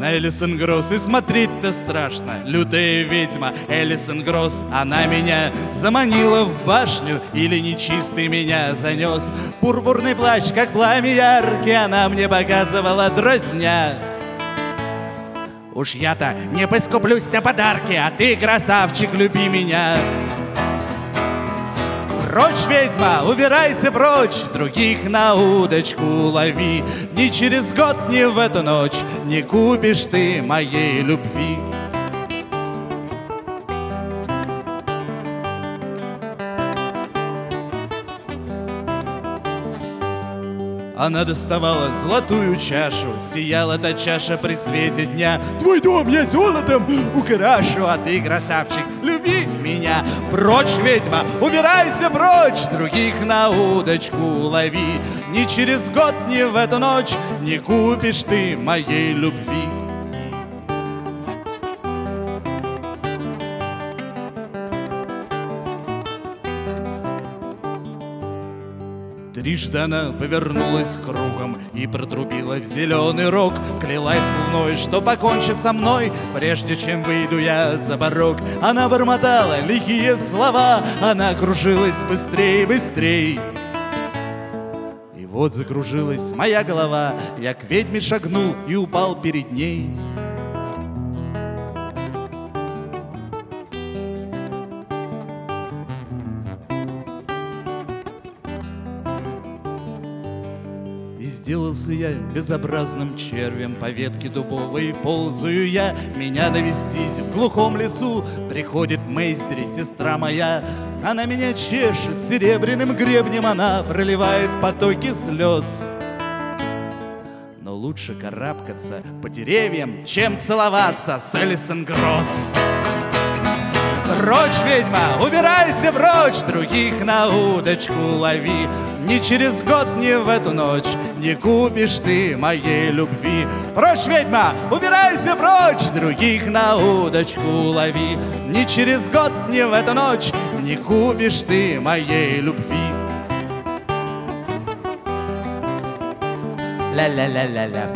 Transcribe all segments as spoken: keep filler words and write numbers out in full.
на Элисон Гросс, и смотреть-то страшно. Лютая ведьма Элисон Гросс, она меня заманила в башню, или нечистый меня занес. Пурпурный плащ, как пламя яркий, она мне показывала дразня. Уж я-то не поскуплюсь на подарки, а ты, красавчик, люби меня. Прочь, ведьма, убирайся прочь, других на удочку лови. Ни через год, ни в эту ночь не купишь ты моей любви. Она доставала золотую чашу, сияла та чаша при свете дня. Твой дом я золотом украшу, а ты, красавчик, люби меня. Прочь, ведьма, убирайся прочь, других на удочку лови. Ни через год, ни в эту ночь не купишь ты моей любви. Трижды она повернулась кругом и протрубила в зеленый рог. Клялась луной, что покончит со мной, прежде чем выйду я за порог. Она бормотала лихие слова, она кружилась быстрей, быстрей. И вот закружилась моя голова, я к ведьме шагнул и упал перед ней. И сделался я безобразным червем, по ветке дубовой ползаю я. Меня навестить в глухом лесу приходит Мейстри, сестра моя. Она меня чешет серебряным гребнем, она проливает потоки слез. Но лучше карабкаться по деревьям, чем целоваться с Элисон Гросс. Прочь, ведьма, убирайся прочь, других на удочку лови. Ни через год, ни в эту ночь не купишь ты моей любви. Прочь, ведьма, убирайся прочь, других на удочку лови. Ни через год, ни в эту ночь не купишь ты моей любви. Ля-ля-ля-ля-ля,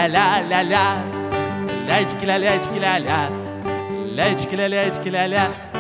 ля-ля-ля-ля-ля-ля, ля-чки-ля-ля-чки-ля-ля, ля-чки-ля-ля-чки-ля-ля.